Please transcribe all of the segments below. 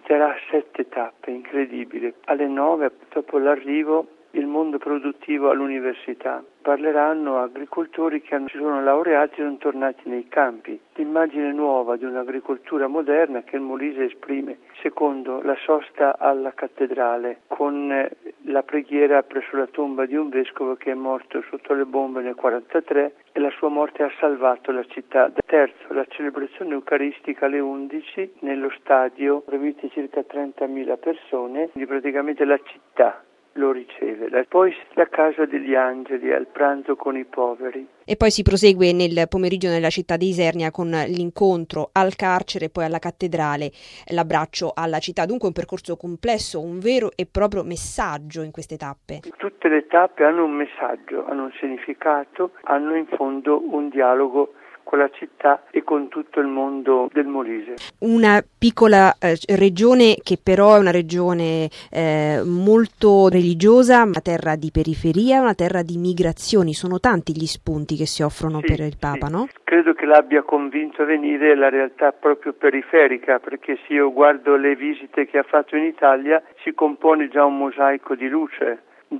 visiterà 7 tappe, incredibile. Alle 9, dopo l'arrivo, il mondo produttivo all'università. Parleranno agricoltori che si sono laureati e sono tornati nei campi. L'immagine nuova di un'agricoltura moderna che il Molise esprime secondo la sosta alla cattedrale, con la preghiera presso la tomba di un vescovo che è morto sotto le bombe nel 1943 e la sua morte ha salvato la città. Terzo, la celebrazione eucaristica alle 11 nello stadio, previste circa 30.000 persone, quindi praticamente la città lo riceve. Poi la casa degli angeli al pranzo con i poveri. E poi si prosegue nel pomeriggio nella città di Isernia con l'incontro al carcere e poi alla cattedrale, l'abbraccio alla città. Dunque un percorso complesso, un vero e proprio messaggio in queste tappe. Tutte le tappe hanno un messaggio, hanno un significato, hanno in fondo un dialogo con la città e con tutto il mondo del Molise. Una piccola regione che però è una regione molto religiosa, una terra di periferia, una terra di migrazioni. Sono tanti gli spunti che si offrono per il Papa, no? Credo che l'abbia convinto a venire la realtà proprio periferica, perché se io guardo le visite che ha fatto in Italia si compone già un mosaico di luce,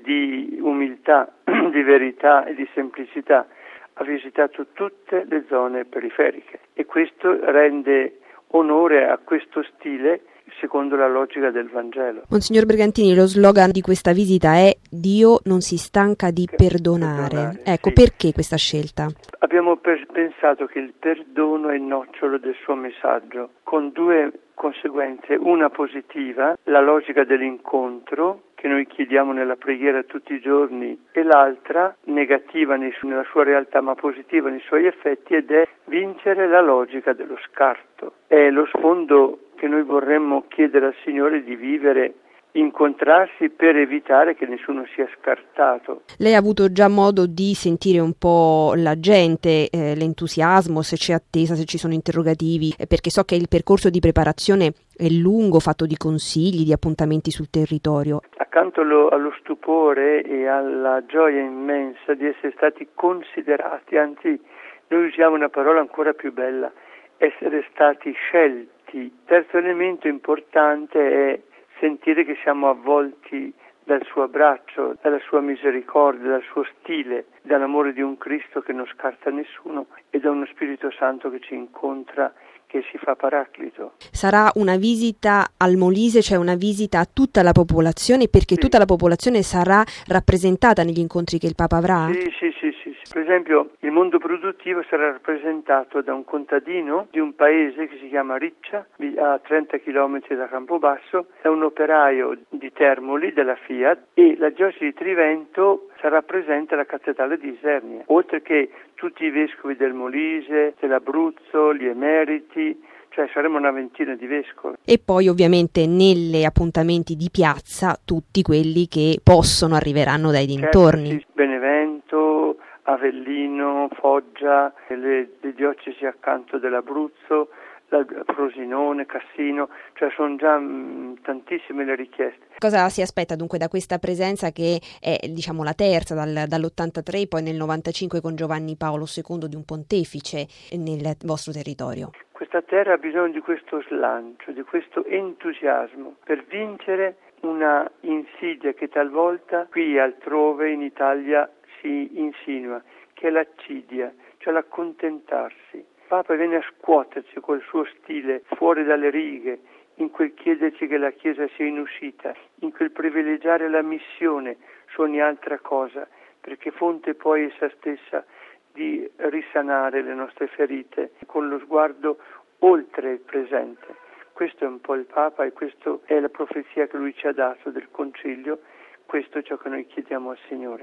di umiltà, di verità e di semplicità. Ha visitato tutte le zone periferiche e questo rende onore a questo stile secondo la logica del Vangelo. Monsignor Bergantini, lo slogan di questa visita è Dio non si stanca di perdonare. Ecco, sì. Perché questa scelta? Abbiamo pensato che il perdono è il nocciolo del suo messaggio, con 2 conseguenze, una positiva, la logica dell'incontro, che noi chiediamo nella preghiera tutti i giorni, e l'altra negativa nella sua realtà ma positiva nei suoi effetti, ed è vincere la logica dello scarto. È lo sfondo che noi vorremmo chiedere al Signore di vivere, incontrarsi per evitare che nessuno sia scartato. Lei ha avuto già modo di sentire un po' la gente, l'entusiasmo, se c'è attesa, se ci sono interrogativi, perché so che il percorso di preparazione è lungo, fatto di consigli, di appuntamenti sul territorio. Accanto allo stupore e alla gioia immensa di essere stati considerati, anzi noi usiamo una parola ancora più bella, essere stati scelti. Terzo elemento importante è sentire che siamo avvolti dal suo abbraccio, dalla sua misericordia, dal suo stile, dall'amore di un Cristo che non scarta nessuno e da uno Spirito Santo che ci incontra, che si fa paraclito. Sarà una visita al Molise, cioè una visita a tutta la popolazione, perché sì. Tutta la popolazione sarà rappresentata negli incontri che il Papa avrà? Sì. Per esempio, il mondo produttivo sarà rappresentato da un contadino di un paese che si chiama Riccia, a 30 km da Campobasso, da un operaio di Termoli, della Fiat, e la diocesi di Trivento sarà presente alla cattedrale di Isernia, oltre che tutti i vescovi del Molise, dell'Abruzzo, gli emeriti, cioè saremo una ventina di vescovi. E poi ovviamente negli appuntamenti di piazza tutti quelli che possono arriveranno dai dintorni. Certo, sì, Benevento, Avellino, Foggia, le diocesi accanto dell'Abruzzo, Frosinone, Cassino, cioè sono già tantissime le richieste. Cosa si aspetta dunque da questa presenza che è la terza dall'83 poi nel 95 con Giovanni Paolo II di un pontefice nel vostro territorio? Questa terra ha bisogno di questo slancio, di questo entusiasmo per vincere una insidia che talvolta qui e altrove in Italia si insinua, che è l'accidia, cioè l'accontentarsi. Il Papa viene a scuoterci col suo stile fuori dalle righe, in quel chiederci che la Chiesa sia in uscita, in quel privilegiare la missione su ogni altra cosa, perché fonte poi essa stessa di risanare le nostre ferite con lo sguardo oltre il presente. Questo è un po' il Papa e questa è la profezia che lui ci ha dato del Concilio, questo è ciò che noi chiediamo al Signore.